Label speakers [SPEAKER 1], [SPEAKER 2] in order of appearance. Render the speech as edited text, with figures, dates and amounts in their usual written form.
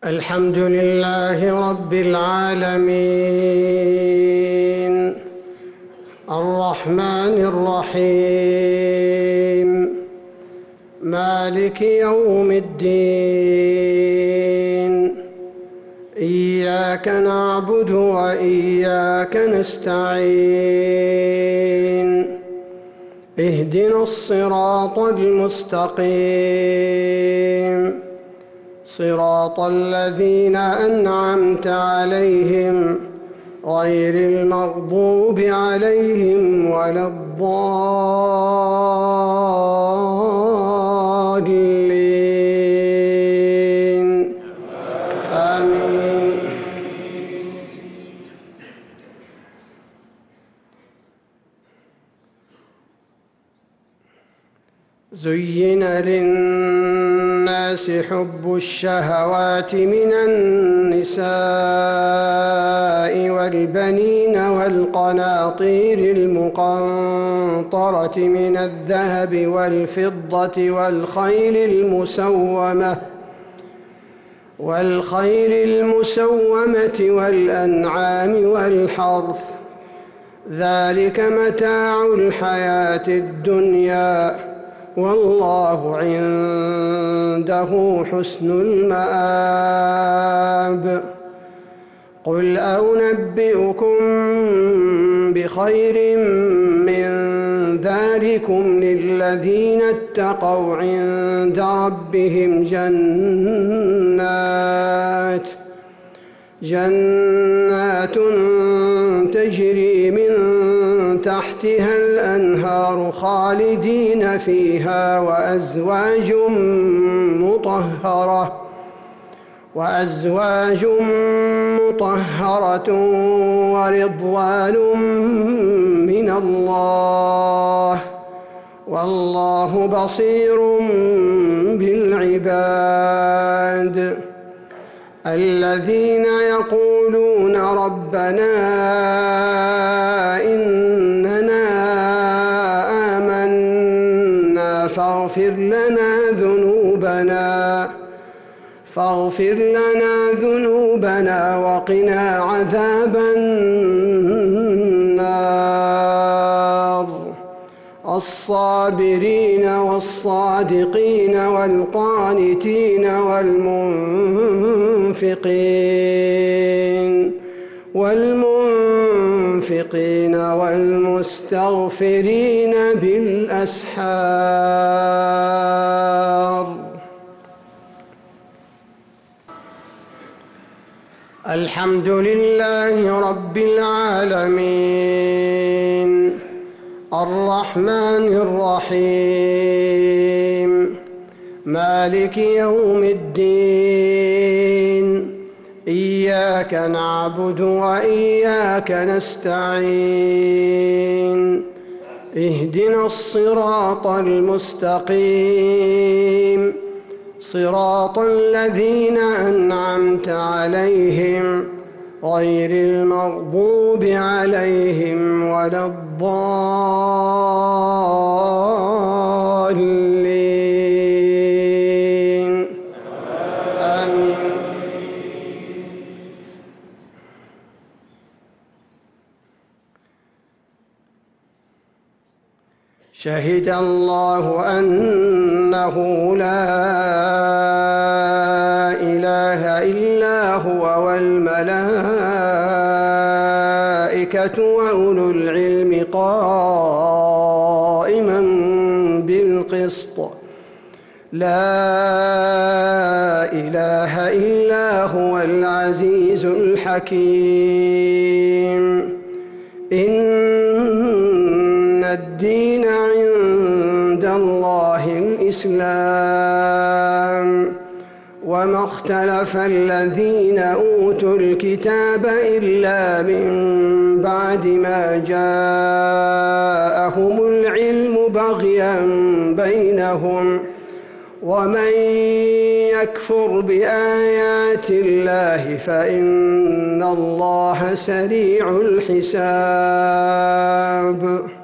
[SPEAKER 1] الحمد لله رب العالمين الرحمن الرحيم مالك يوم الدين إياك نعبد وإياك نستعين اهدنا الصراط المستقيم صراط الذين أنعمت عليهم غير المغضوب عليهم ولا الضالين آمين. زين للناس حب الشهوات من النساء والبنين والقناطير المقنطرة من الذهب والفضة والخيل المسومة والأنعام والحرث ذلك متاع الحياة الدنيا والله عنده حسن المآب. قل أنبئكم بخير من ذلكم للذين اتقوا عند ربهم جنات تجري من تحتها الأنهار خالدين فيها وأزواج مطهرة ورضوان من الله والله بصير بالعباد. الذين يقولون ربنا إننا آمنا فاغفر لنا ذنوبنا وقنا عذاب النار. الصابرين والصادقين والقانتين والمنفقين والمستغفرين بالأسحار. الحمد لله رب العالمين الرحمن الرحيم مالك يوم الدين إياك نعبد وإياك نستعين اهدنا الصراط المستقيم صراط الذين أنعمت عليهم غير المغضوب عليهم ولا الضالين آمين. شهد الله أنه لا إله إلا هو والملائكة وأولو العلم قائما بالقسط لا إله إلا هو العزيز الحكيم. إن الدين عند الله الإسلام وما اختلف الذين أوتوا الكتاب إلا من بعد ما جاءهم العلم بغيا بينهم ومن يكفر بآيات الله فإن الله سريع الحساب.